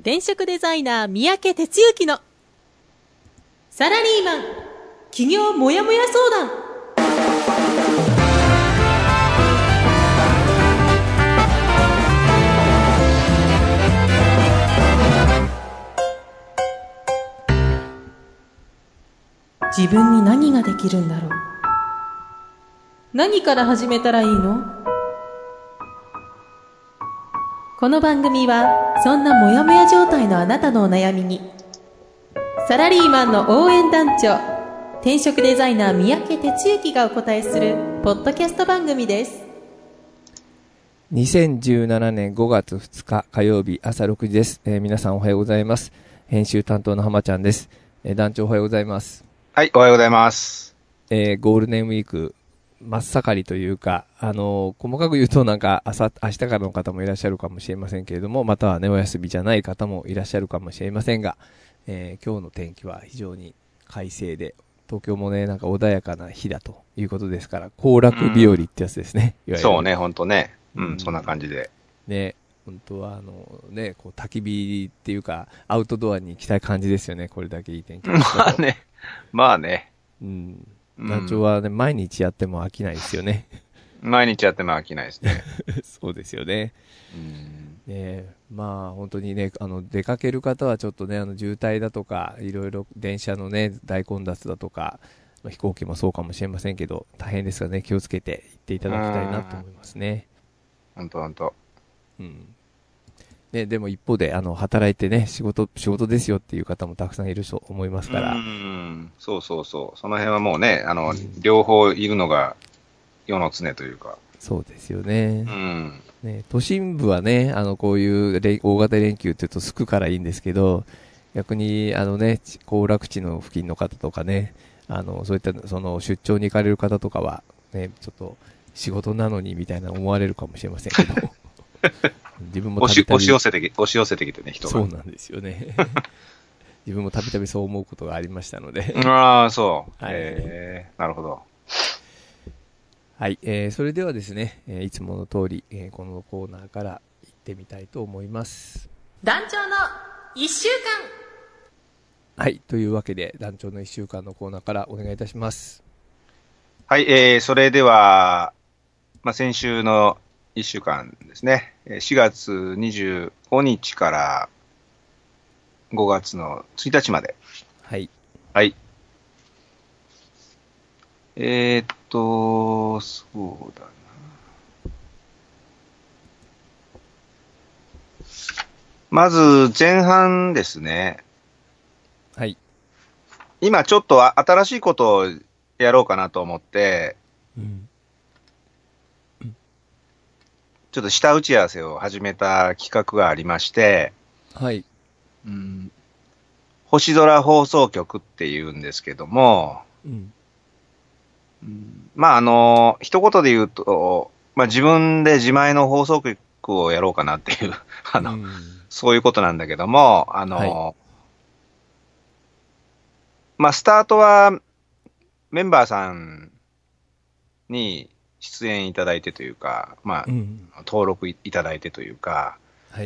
転職デザイナー三宅哲之のサラリーマン起業もやもや相談。自分に何ができるんだろう。何から始めたらいいの？この番組はそんなモヤモヤ状態のあなたのお悩みにサラリーマンの応援団長、転職デザイナー三宅哲之がお答えするポッドキャスト番組です。 2017年5月2日火曜日朝6時です。皆さんおはようございます。編集担当の浜ちゃんです。団長おはようございます。 はい、おはようございます。 ゴールデンウィーク真っ盛りというか、細かく言うとなんか明日からの方もいらっしゃるかもしれませんけれども、またはね、お休みじゃない方もいらっしゃるかもしれませんが、今日の天気は非常に快晴で、東京もね、なんか穏やかな日だということですから、行楽日和ってやつですね。 そうね、ほんとね。そんな感じで。 ね、本当はね、こう焚き火っていうか、アウトドアに行きたい感じですよね、これだけいい天気。 まあね。 団長はね、毎日やっても飽きないですよね。 毎日やっても飽きないですね。 そうですよね。ね、まあ本当にね、出かける方はちょっとね、渋滞だとか、いろいろ電車のね、大混雑だとか、飛行機もそうかもしれませんけど、大変ですがね、気をつけて行っていただきたいなと思いますね。 ほんと。 ね、でも一方で、働いてね、仕事ですよっていう方もたくさんいると思いますから。 そう。その辺はもうね、両方いるのが世の常というか。 そうですよね。ね、都心部はね、こういう大型連休って言うとすくからいいんですけど、逆に、ね、行楽地の付近の方とかね、そういった、出張に行かれる方とかは、ね、ちょっと仕事なのにみたいな思われるかもしれませんけど。自分も押し寄せてきてね、人が。 そうなんですよね。自分もたびたびそう思うことがありましたので。 ああ、そう。 はい、 なるほど。 はい、それではですね、いつもの通り、このコーナーから行ってみたいと思います。 団長の1週間。 はい、というわけで団長の1週間のコーナーからお願いいたします。 はい、それでは、先週の1週間ですね。4月25日から5月の1日まで。 はい。 はい。そうだな。まず前半ですね。 はい。 今ちょっと新しいことをやろうかなと思って、ちょっと下打ち合わせを始めた企画がありまして、 はい。 星空放送局っていうんですけども、一言で言うと、自分で自前の放送局をやろうかなっていう、そういうことなんだけども、スタートはメンバーさんに出演いただいてというか、登録いただいてというか、 はい。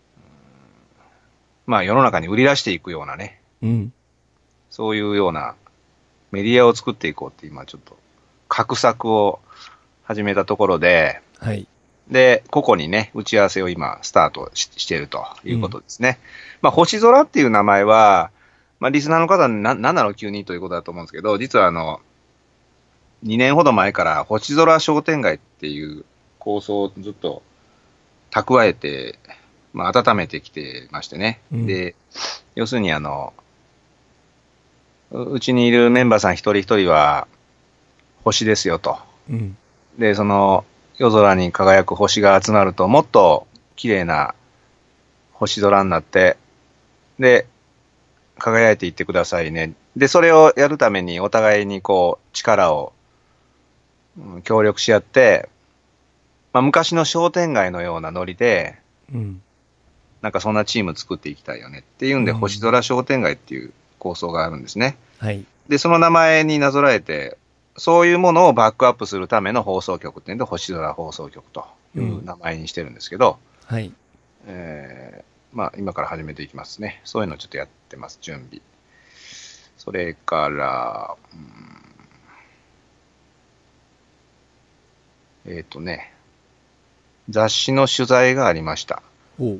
世の中に売り出していくようなね、そういうようなメディアを作っていこうって今ちょっと画策を始めたところで、 はい。 で、個々にね、打ち合わせを今スタートしているということですね。星空っていう名前は、リスナーの方に何なの急にということだと思うんですけど、実は2年ほど前から星空商店街っていう構想をずっと蓄えて、温めてきてましてね。で、要するにうちにいるメンバーさん一人一人は星ですよと。で、夜空に輝く星が集まるともっと綺麗な星空になって、で、輝いていってくださいね。で、それをやるためにお互いに力を協力し合って、昔の商店街のようなノリで、なんかそんなチーム作っていきたいよねっていうんで、星空商店街っていう構想があるんですね。 はい。 で、その名前になぞらえて、そういうものをバックアップするための放送局っていうんで、星空放送局という名前にしてるんですけど、 はい。 まあ、今から始めていきますね。そういうのをちょっとやってます、準備。それから、雑誌の取材がありました。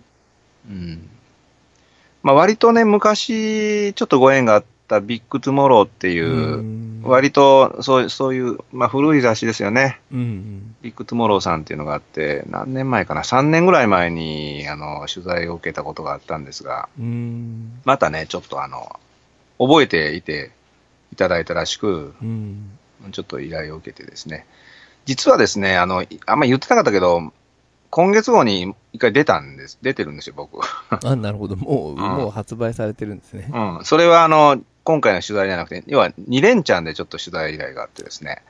まあ、割とね、昔、ちょっとご縁があったビッグトゥモローっていう、割とそういう、まあ、古い雑誌ですよね。ビッグトゥモローさんっていうのがあって、何年前かな、3年ぐらい前に取材を受けたことがあったんですが、またね、ちょっと覚えていていただいたらしく、ちょっと依頼を受けてですね、実はですね、あんまり言ってなかったけど、今月号に一回出てるんですよ、僕。 あ、なるほど。もう発売されてるんですね。 それは今回の取材じゃなくて、要は2連チャンでちょっと取材依頼があってですね。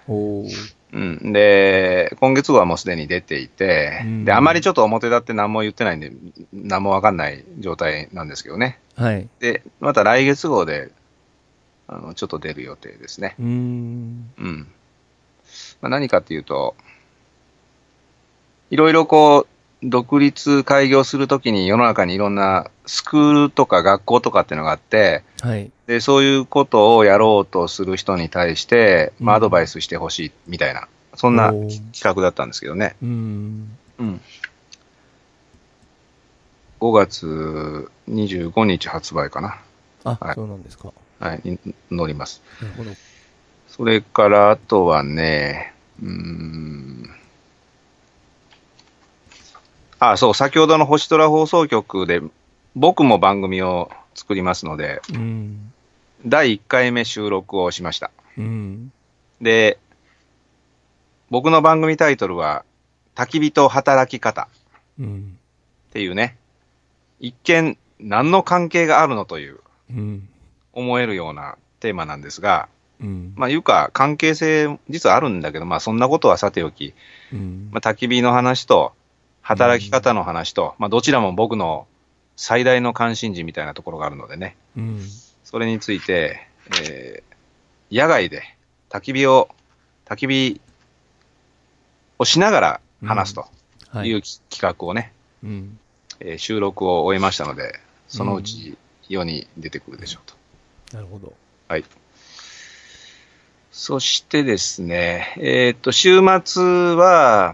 で、今月号はもうすでに出ていて、で、あまりちょっと表立って何も言ってないんで、何もわかんない状態なんですけどね。 はい。 で、また来月号で、ちょっと出る予定ですね。まあ、何かっていうと、いろいろこう、独立開業するときに世の中にいろんなスクールとか学校とかっていうのがあって、 はい、 で、そういうことをやろうとする人に対して、まあ、アドバイスしてほしいみたいな、そんな企画だったんですけどね。5月25日発売かな。 はい、そうなんですか。 はい、に載ります。 なるほど。 それから、あとはね、そう、先ほどの星空放送局で、僕も番組を作りますので、第1回目収録をしました。で、僕の番組タイトルは、焚き火と働き方っていうね、一見何の関係があるのという、思えるようなテーマなんですが、まあいうか関係性実はあるんだけど、まあそんなことはさておき、まあ、焚き火の話と働き方の話と、まあどちらも僕の最大の関心事みたいなところがあるのでね、それについて、野外で焚き火をしながら話すという企画をね、収録を終えましたので、そのうち世に出てくるでしょうと。 なるほど。 はい。そしてですね、週末は、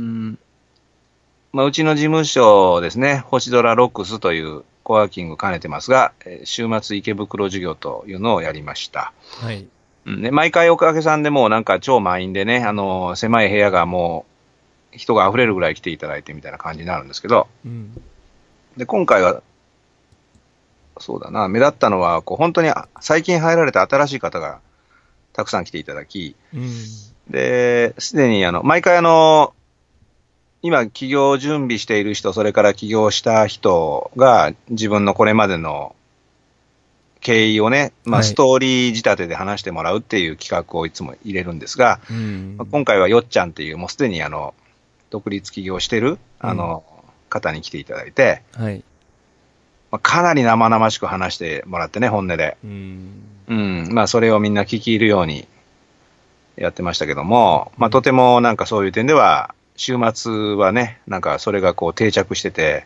まあ、うちの事務所ですね、星空ロックスというコワーキング兼ねてますが、週末池袋授業というのをやりました。 はい。 で、毎回おかげさんでもうなんか超満員でね、狭い部屋がもう人が溢れるぐらい来ていただいてみたいな感じになるんですけど、で、今回は、そうだな、目立ったのは、こう本当に最近入られた新しい方がたくさん来ていただき、で、すでに毎回今起業準備している人、それから起業した人が自分のこれまでの経緯をね、まあストーリー仕立てで話してもらうっていう企画をいつも入れるんですが、今回はよっちゃんっていうもうすでに独立起業してる方に来ていただいて、まあ、かなり生々しく話してもらってね、本音で。まあ、それをみんな聞き入るようにやってましたけども、まあ、とてもなんかそういう点では、週末はね、なんかそれがこう定着してて、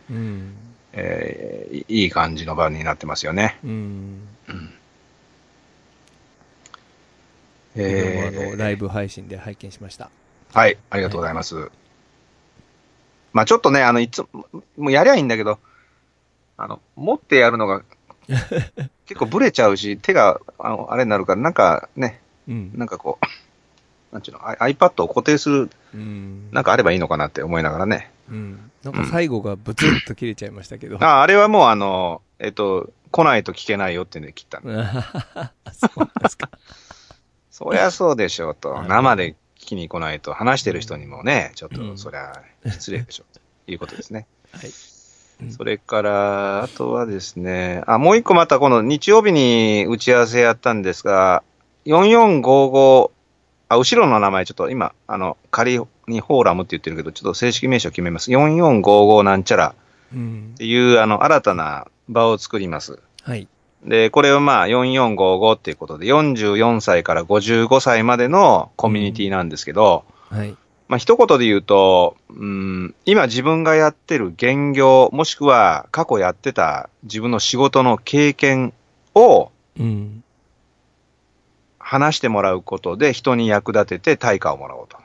いい感じの場になってますよね。 ライブ配信で拝見しました。 はい、ありがとうございます。まあ、ちょっとね、もうやりゃいいんだけど、持ってやるのが結構ブレちゃうし、手があれになるから、なんかね、なんかこう、なんちゅうの、iPad を固定する、なんかあればいいのかなって思いながらね。 なんか最後がブツッと切れちゃいましたけど。 あれはもう来ないと聞けないよってね、切ったの。 そうですか。 そりゃそうでしょうと。生で聞きに来ないと、話してる人にもね、ちょっとそりゃ失礼でしょうということですね。はい。それから、あとはですね、もう一個またこの日曜日に打ち合わせやったんですが、4455、後ろの名前ちょっと今、仮にフォーラムって言ってるけど、ちょっと正式名称決めます。4455なんちゃらっていう、新たな場を作ります。 はい。 で、これはまあ4455っていうことで、44歳から55歳までのコミュニティなんですけど、 はい。 まあ、一言で言うと、今自分がやってる現業、もしくは過去やってた自分の仕事の経験を、話してもらうことで人に役立てて対価をもらおうと。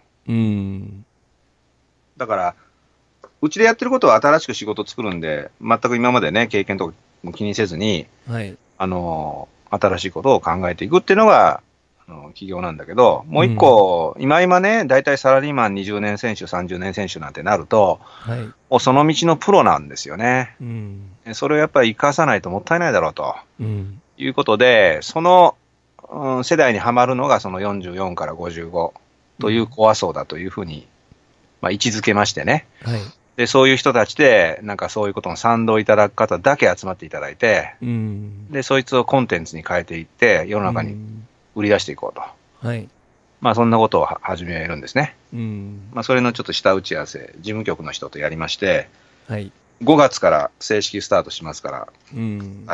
だから、うちでやってることは新しく仕事を作るんで、全く今までね、経験とかも気にせずに、はい、新しいことを考えていくっていうのが、企業なんだけど、もう一個、今ね、だいたいサラリーマン20年選手、30年選手なんてなると、はい、もうその道のプロなんですよね。それをやっぱり生かさないともったいないだろうと、いうことで、その、世代にはまるのがその44から55というコア層だというふうに、まあ、位置づけましてね。はい、で、そういう人たちで、なんかそういうことの賛同いただく方だけ集まっていただいて、で、そいつをコンテンツに変えていって、世の中に売り出していこうと。はい。まあ、そんなことを始めるんですね。まあ、それのちょっと下打ち合わせ、事務局の人とやりまして、はい。5月から正式スタートしますから、はい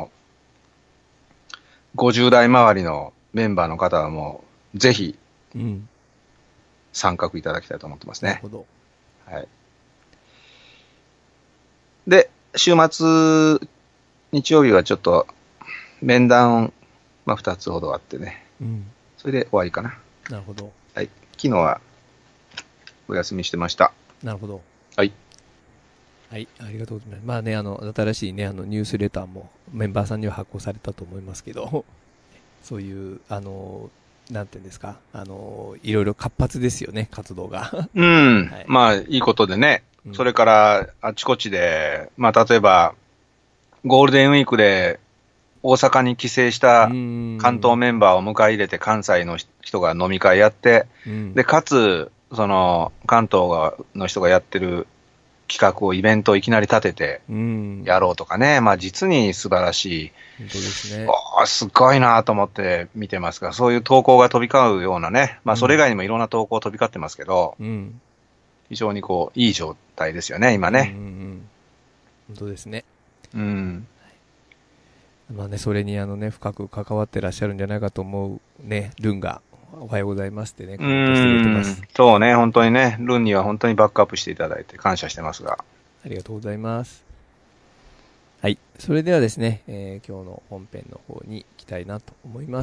。50代周りのメンバーの方はもう、ぜひ、参画いただきたいと思ってますね。なるほど。はい。で、週末、日曜日はちょっと、面談、まあ、2つほどあってね。それで終わりかな。 なるほど。 はい。昨日は、お休みしてました。 なるほど。 はい。 はい、ありがとうございます。まあね、新しいね、ニュースレターもメンバーさんには発行されたと思いますけど、そういう、なんていうんですか、いろいろ活発ですよね、活動が。はい、 まあ、いいことでね。それから、あちこちで、まあ、例えば、ゴールデンウィークで、大阪に帰省した関東メンバーを迎え入れて、関西の人が飲み会やって、で、かつ、その、関東の人がやってる企画をイベントをいきなり立ててやろうとかね、まあ実に素晴らしい。 本当ですね。 すごいなと思って見てますが、そういう投稿が飛び交うようなね、まあそれ以外にもいろんな投稿飛び交ってますけど、非常にこう、いい状態ですよね、今ね。 本当ですね。 まあね、それに深く関わってらっしゃるんじゃないかと思うね、ルンが、おはようございますってね、コメントしてくれてます。 そうね、本当にね、ルンには本当にバックアップしていただいて感謝してますが。 ありがとうございます。はい。それではですね、今日の本編の方に行きたいなと思います。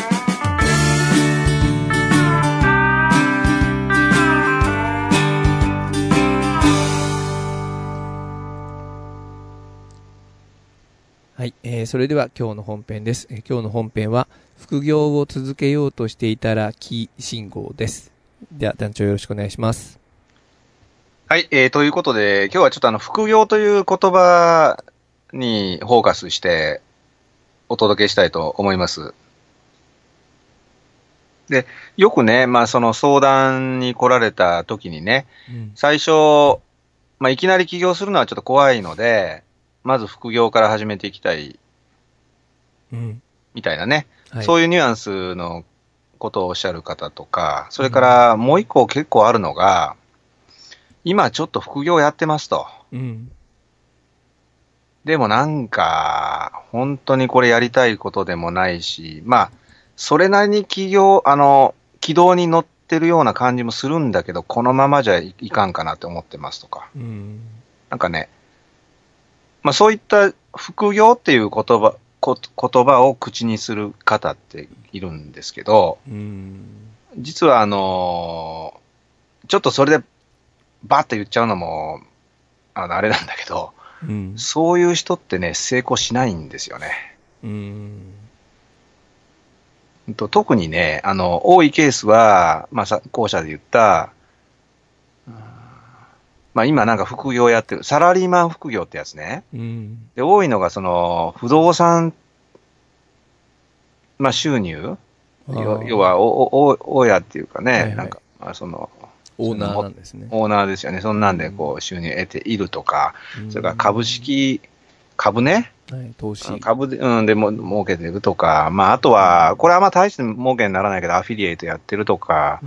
はい、それでは今日の本編です。今日の本編は副業を続けようとしていたらキー信号です。では団長よろしくお願いします。 はい、ということで今日はちょっと副業という言葉にフォーカスしてお届けしたいと思います。で、よくね、まあその相談に来られた時にね、最初、まあいきなり起業するのはちょっと怖いので、まず副業から始めていきたい、みたいなね、はい、そういうニュアンスのことをおっしゃる方とか、それからもう一個結構あるのが、今ちょっと副業やってますと。でもなんか、本当にこれやりたいことでもないし、まあ、それなりに軌道に乗ってるような感じもするんだけど、このままじゃいかんかなって思ってますとか。なんかね、まあそういった副業っていう言葉を口にする方っているんですけど、実はちょっとそれでバッと言っちゃうのも、あれなんだけど、そういう人ってね、成功しないんですよね。特にね、多いケースは、まあ後者で言った、まあ今なんか副業やってる、サラリーマン副業ってやつね。で、多いのがその、不動産、まあ収入要は、大家っていうかね、はいはい、なんか、まあその、 オーナーなんですね。 オーナーですよね。そんなんでこう収入得ているとか、それから株ね。 はい、投資。 株で、でも儲けてるとか、まああとは、これはまあ大して儲けにならないけど、アフィリエイトやってるとか、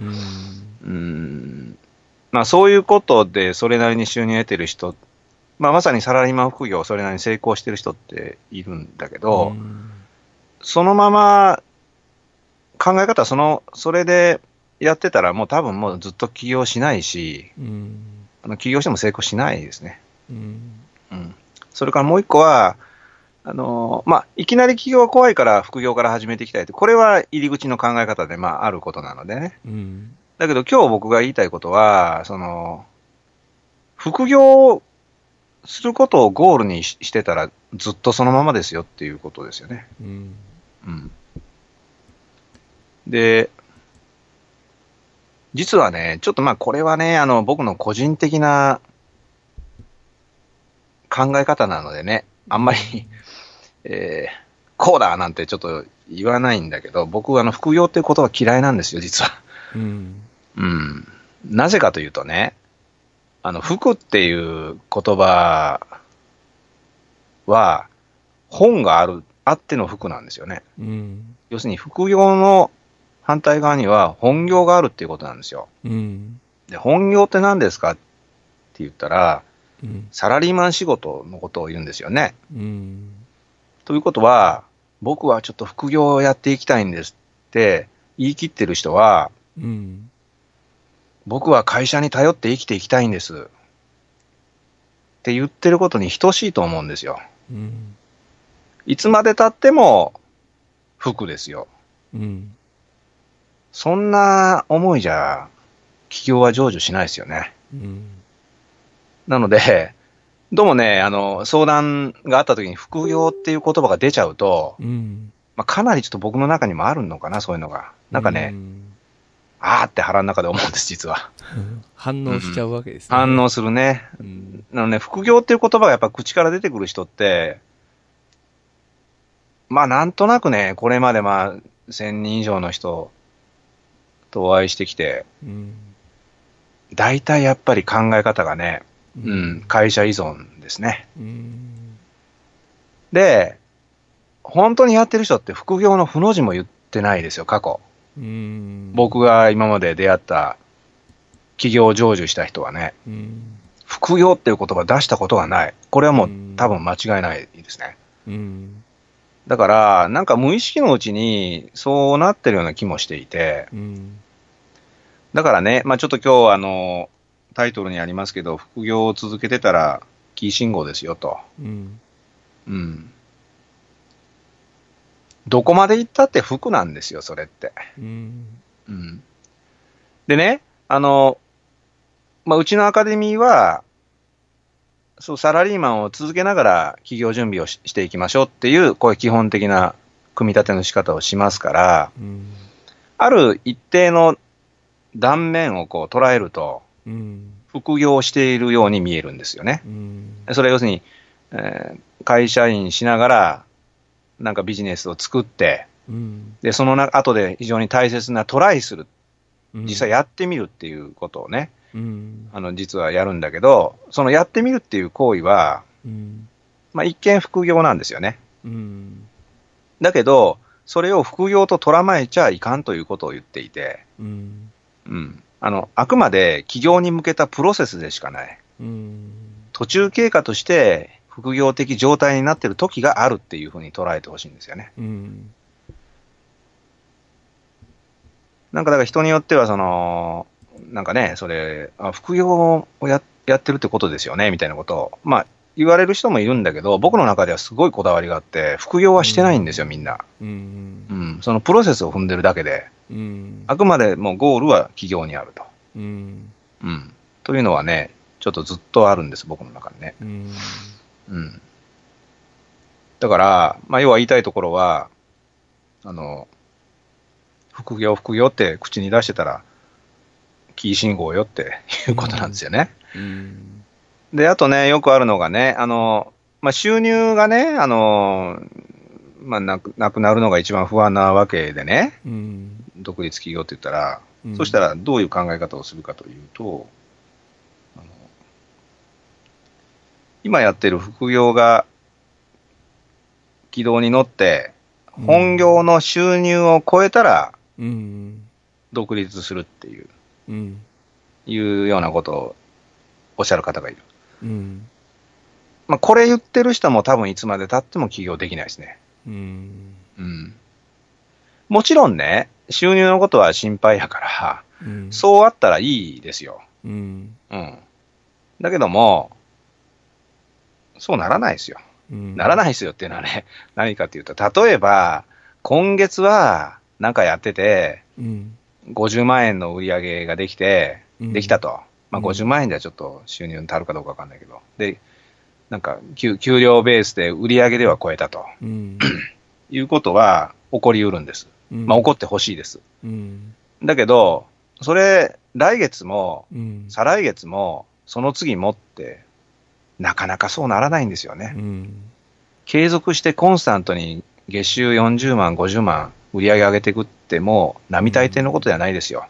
まあそういうことでそれなりに収入得てる人、まあまさにサラリーマン副業それなりに成功してる人っているんだけど、そのまま考え方はそれでやってたらもう多分もうずっと起業しないし、起業しても成功しないですね。それからもう一個は、いきなり起業は怖いから副業から始めていきたいって、これは入り口の考え方で、あることなのでね。だけど今日僕が言いたいことは、副業することをゴールにしてたらずっとそのままですよっていうことですよね。で、実はね、ちょっとこれはね、僕の個人的な考え方なのでね、あんまり、こうだなんてちょっと言わないんだけど、僕は副業っていうことは嫌いなんですよ、実は。なぜかというとね、服っていう言葉は、本があっての服なんですよね。要するに副業の反対側には本業があるっていうことなんですよ。で、本業って何ですかって言ったら、サラリーマン仕事のことを言うんですよね。ということは、僕はちょっと副業をやっていきたいんですって言い切ってる人は、僕は会社に頼って生きていきたいんですって言ってることに等しいと思うんですよ。いつまで経っても服ですよ。そんな思いじゃ起業は成就しないですよね。なので、どうもね、相談があった時に副業っていう言葉が出ちゃうと、かなりちょっと僕の中にもあるのかな、そういうのが。なんかね、あーって腹の中で思うんです、実は。 反応しちゃうわけですね。 反応するね。なので、副業っていう言葉がやっぱ口から出てくる人って、なんとなくね、これまで1000人以上の人とお会いしてきて、大体やっぱり考え方がね、会社依存ですね。で、本当にやってる人って副業の負の字も言ってないですよ、過去。僕が今まで出会った企業を成就した人はね、副業っていう言葉出したことがない。これはもう多分間違いないですね。だから、なんか無意識のうちにそうなってるような気もしていて、だからね、ちょっと今日タイトルにありますけど、副業を続けてたらキー信号ですよと。どこまで行ったって服なんですよ、それって。でね、うちのアカデミーは、サラリーマンを続けながら企業準備をしていきましょうっていう、こういう基本的な組み立ての仕方をしますから、ある一定の断面を捉えると、副業をしているように見えるんですよね。それは要するに、会社員しながら、なんかビジネスを作って、で、その後で非常に大切なトライする。実際やってみるっていうことをね、実はやるんだけど、そのやってみるっていう行為は、一見副業なんですよね。だけど、それを副業と捉まえちゃいかんということを言っていて、あくまで起業に向けたプロセスでしかない。途中経過として副業的状態になっている時があるっていうふうに捉えてほしいんですよね。なんかだから人によってはなんかね、副業をやってるってことですよね、みたいなことを、言われる人もいるんだけど、僕の中ではすごいこだわりがあって、副業はしてないんですよ、みんな。そのプロセスを踏んでるだけで、あくまでもうゴールは企業にあると。というのはね、ちょっとずっとあるんです、僕の中にね。だから、要は言いたいところは、副業って口に出してたら、キー信号よっていうことなんですよね。で、あとね、よくあるのがね、収入がね、なくなるのが一番不安なわけでね、独立企業って言ったら、そしたらどういう考え方をするかというと、今やってる副業が軌道に乗って、本業の収入を超えたら、独立するっていう、いうようなことをおっしゃる方がいる。これ言ってる人も多分いつまで経っても起業できないですね。もちろんね、収入のことは心配やから、 そうあったらいいですよ。だけども、そうならないですよ。ならないですよっていうのはね、何かっていうと、例えば、今月はなんかやってて、50万円の売り上げができたと。まあ50万円ではちょっと収入に足るかどうかわかんないけど。で、なんか給料ベースで売り上げでは超えたと。いうことは起こりうるんです。まあ起こってほしいです。だけど、それ、来月も、再来月も、その次もって、なかなかそうならないんですよね。継続してコンスタントに月収40万、50万売り上げ上げていくってもう並大抵のことではないですよ。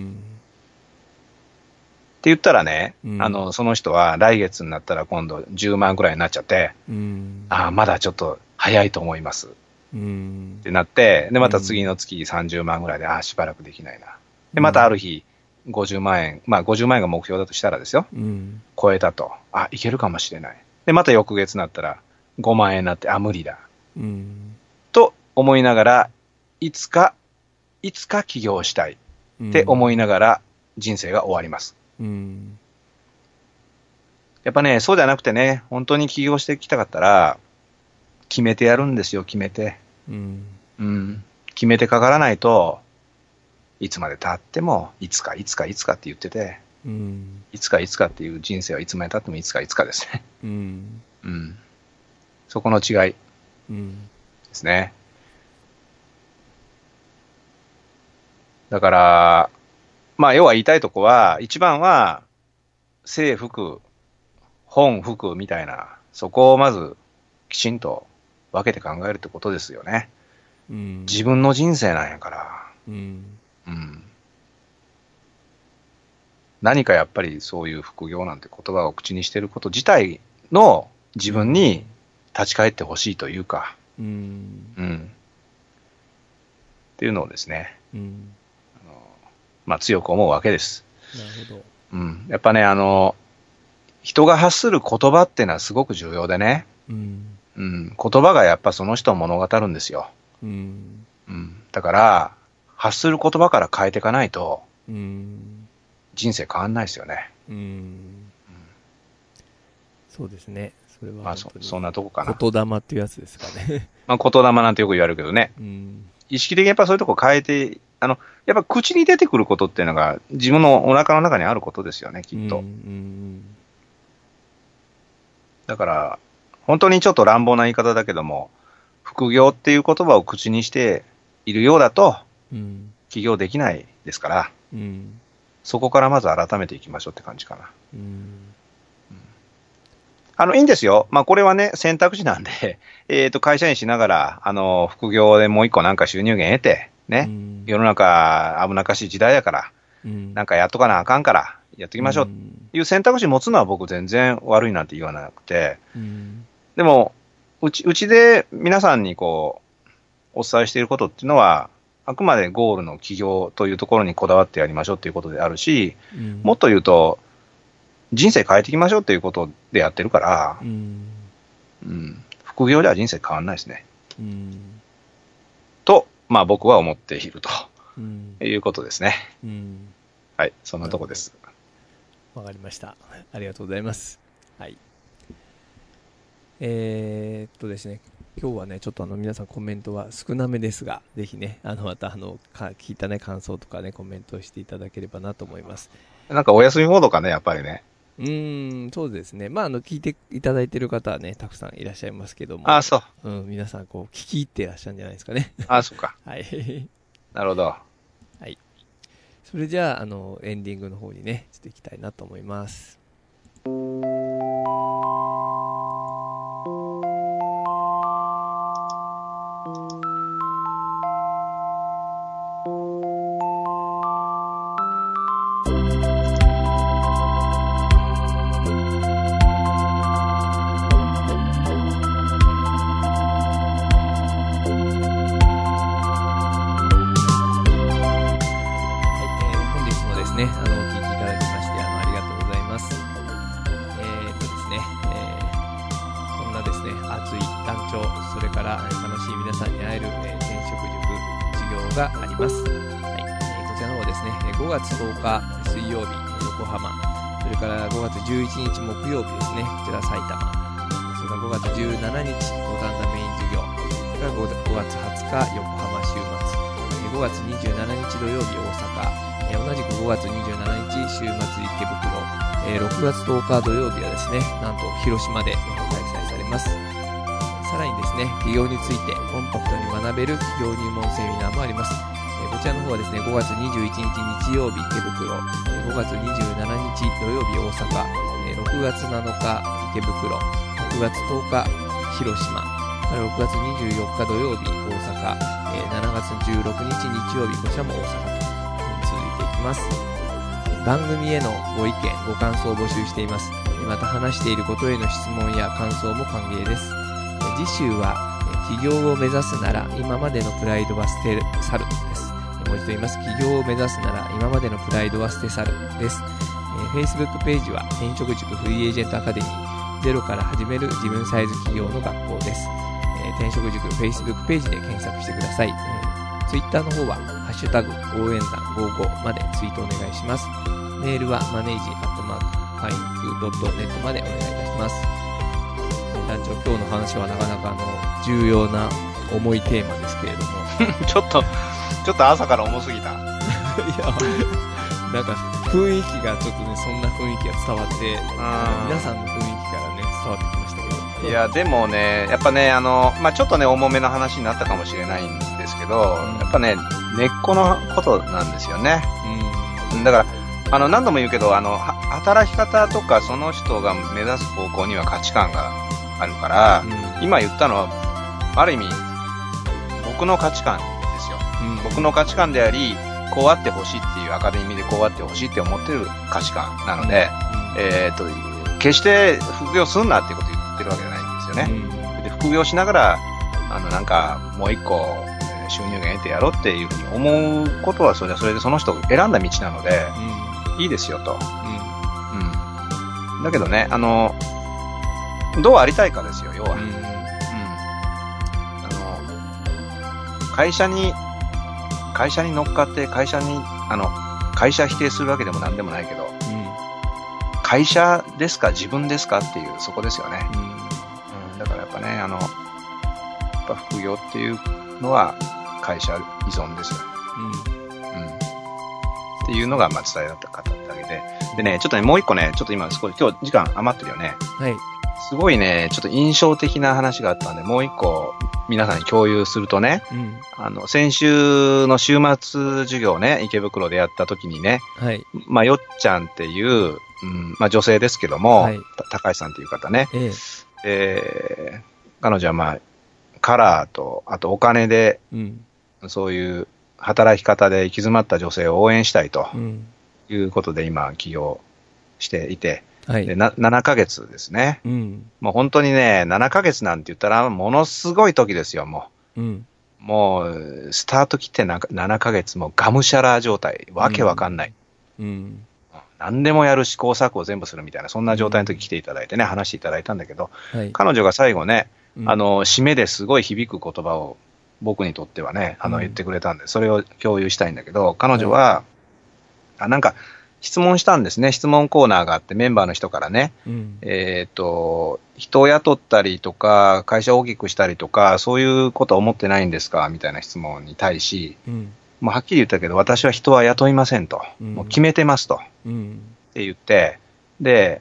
って言ったらね、その人は来月になったら今度10万くらいになっちゃって、まだちょっと早いと思います。ってなって、で、また次の月30万ぐらいで、しばらくできないな。で、またある日、50万円、まあ50万円が目標だとしたらですよ。超えたと。いけるかもしれない。で、また翌月になったら5万円になって、無理だ。と思いながら、いつか起業したいって思いながら人生が終わります。やっぱね、そうじゃなくてね、本当に起業してきたかったら、決めてやるんですよ、決めて。決めてかからないと、いつまで経っても、いつかって言ってて、いつかっていう人生はいつまで経ってもいつかですね。そこの違いですね。だから、まあ、要は言いたいとこは、一番は、正服、本服みたいな、そこをまず、きちんと分けて考えるってことですよね。自分の人生なんやから。何かやっぱりそういう副業なんて言葉を口にしていること自体の自分に立ち返ってほしいというか、っていうのをですね、まあ強く思うわけです。 なるほど。やっぱね、人が発する言葉っていうのはすごく重要でね、言葉がやっぱその人を物語るんですよ。だから、発する言葉から変えていかないと、人生変わんないですよね。 そうですね。それはまあそんなとこかな。 言霊っていうやつですかね。 まあ言霊なんてよく言われるけどね。意識的にやっぱそういうとこ変えて、やっぱ口に出てくることっていうのが自分のお腹の中にあることですよね、きっと。だから、本当にちょっと乱暴な言い方だけども、副業っていう言葉を口にしているようだと、起業できないですから、そこからまず改めていきましょうって感じかな。いいんですよ。まあこれはね、選択肢なんで、会社員しながら、副業でもう一個なんか収入源得て、ね、世の中危なっかしい時代だから、なんかやっとかなあかんから、やっていきましょうっていう選択肢持つのは僕全然悪いなんて言わなくて、でも、うちで皆さんにこう、お伝えしていることっていうのは、あくまでゴールの起業というところにこだわってやりましょうっていうことであるし、もっと言うと、人生変えていきましょうっていうことでやってるから、副業では人生変わんないですね。と、まあ僕は思っていると、いうことですね。はい、そんなとこです。 わかりました。ありがとうございます。はい。ですね、今日はね、ちょっと皆さんコメントは少なめですが、ぜひね、また聞いたね、感想とかね、コメントしていただければなと思います。 なんかお休みモードかね、やっぱりね。 そうですね。まあ、聞いていただいている方はね、たくさんいらっしゃいますけども。 そう。 皆さん、こう、聞き入ってらっしゃるんじゃないですかね。 そうか。 はい。 なるほど。 はい。それじゃあ、エンディングの方にね、していきたいなと思います。 ね、5月10日水曜日、横浜、それから5月11日木曜日ですね、こちら埼玉、それから5月17日、五反田メイン授業、それから5月20日、横浜週末、5月27日土曜日、大阪、同じく5月27日、週末池袋、6月10日土曜日はですね、なんと広島で開催されます。さらにですね、起業についてコンパクトに学べる起業入門セミナーもあります。こちらの方はですね、5月21日日曜日池袋、5月27日土曜日大阪、6月7日池袋、6月10日広島、6月24日土曜日大阪、7月16日日曜日、こちらも大阪と続いていきます。番組へのご意見、ご感想を募集しています。また話していることへの質問や感想も歓迎です。次週は起業を目指すなら今までのプライドは捨て去るです。もう一度言います。起業を目指すなら今までのプライドは捨て去るです。Facebook ページは転職塾フリーエージェントアカデミー、ゼロから始める自分サイズ起業の学校です。転職塾 Facebook ページで検索してください。Twitter の方はハッシュタグ応援団55までツイートお願いします。メールはmanage@findq.net までお願いいたします。団長、今日の話はなかなか重要な重いテーマですけれどもちょっと朝から重すぎた。いや、 なんか雰囲気がちょっとね、そんな雰囲気が伝わって、皆さんの雰囲気からね、伝わってきましたけど。 いや、でもね、やっぱね、ちょっとね、重めの話になったかもしれないんですけど、やっぱね、根っこのことなんですよね。だから、何度も言うけど、働き方とかその人が目指す方向には価値観があるから、今言ったのは、ある意味、僕の価値観ですよ。僕の価値観であり、こうあってほしいっていうアカデミーでこうあってほしいって思ってる価値観なので、決して副業すんなっていうことを言ってるわけじゃないんですよね。で、副業しながら、なんか、もう一個、収入源得てやろうっていうふうに思うことは、それでその人が選んだ道なので、いいですよと。だけどね、どうありたいかですよ、要は。会社に乗っかって、会社否定するわけでもなんでもないけど、会社ですか、自分ですかっていう、そこですよね。だからやっぱね、やっぱ副業っていうのは会社依存ですよ。っていうのが、伝えたかっただけで。でね、ちょっとね、もう一個ね、ちょっと今、今日時間余ってるよね。はい。すごいね、ちょっと印象的な話があったんで、もう一個、皆さんに共有するとね、先週の週末授業ね、池袋でやった時にね、はい。よっちゃんっていう、女性ですけども、はい、高橋さんっていう方ね、彼女はカラーと、あとお金で、そういう働き方で行き詰まった女性を応援したいということで今起業していて、はい、で7ヶ月ですね、もう本当にね、7ヶ月なんて言ったらものすごい時ですよ、もう。もう、スタート切って7ヶ月、もうがむしゃら状態、わけわかんない。何でもやる試行錯誤を全部するみたいな、そんな状態の時来ていただいてね、話していただいたんだけど、彼女が最後ね、締めですごい響く言葉を僕にとってはね、言ってくれたんで、それを共有したいんだけど、彼女は、なんか、質問したんですね。質問コーナーがあって、メンバーの人からね、人を雇ったりとか、会社を大きくしたりとか、そういうことは思ってないんですかみたいな質問に対し、もうはっきり言ったけど、私は人は雇いませんと。もう決めてますと。って言って、で、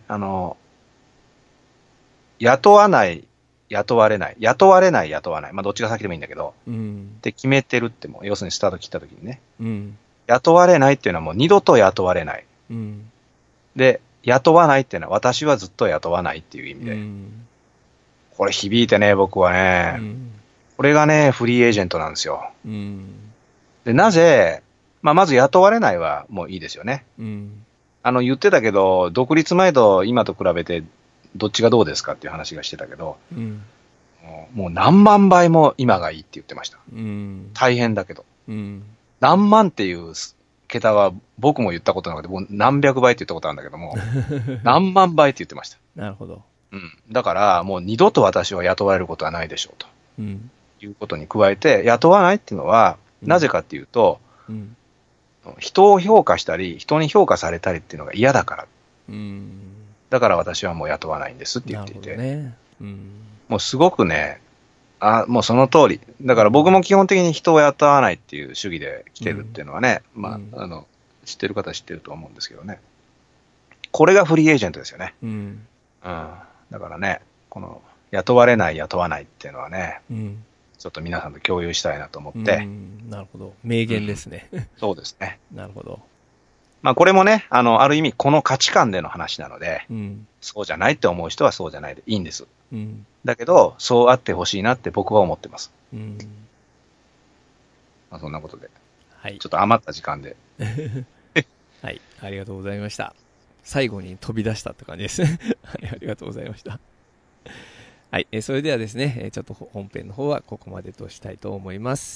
雇わない、雇われない。雇われない、雇わない。どっちが先でもいいんだけど、って決めてるっても、要するにスタート切った時にね。雇われないっていうのはもう二度と雇われない。で、雇わないっていうのは私はずっと雇わないっていう意味で。これ響いてね、僕はね。これがね、フリーエージェントなんですよ。で、なぜ、まず雇われないはもういいですよね。言ってたけど、独立前と今と比べてどっちがどうですかっていう話がしてたけど、もう何万倍も今がいいって言ってました。大変だけど。何万っていう桁は僕も言ったことなくて、何百倍って言ったことあるんだけども、何万倍って言ってました。 なるほど。 だから、もう二度と私は雇われることはないでしょうと。いうことに加えて、雇わないっていうのは、なぜかっていうと、 人を評価したり、人に評価されたりっていうのが嫌だから。だから私はもう雇わないんですって言っていて。もうすごくね、もうその通り。だから僕も基本的に人を雇わないっていう主義で来てるっていうのはね、知ってる方は知ってると思うんですけどね。これがフリーエージェントですよね。だからね、この雇われない、雇わないっていうのはね、ちょっと皆さんと共有したいなと思って。 なるほど。名言ですね。 そうですね。 なるほど。 まあこれもね、ある意味この価値観での話なので、そうじゃないって思う人はそうじゃないでいいんです。だけど、そうあってほしいなって僕は思ってます。まあそんなことで。はい。ちょっと余った時間で。 はい。ありがとうございました。最後に飛び出したって感じですね。はい。ありがとうございました。はい。それではですね、ちょっと本編の方はここまでとしたいと思います。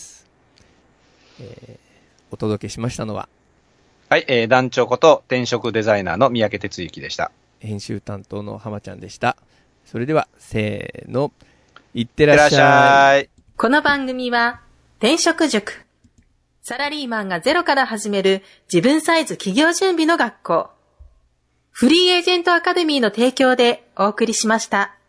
お届けしましたのは、 はい。団長こと転職デザイナーの三宅哲之でした。 編集担当の浜ちゃんでした。それでは、せーの。いってらっしゃい。 この番組は、転職塾。サラリーマンがゼロから始める自分サイズ企業準備の学校。フリーエージェントアカデミーの提供でお送りしました。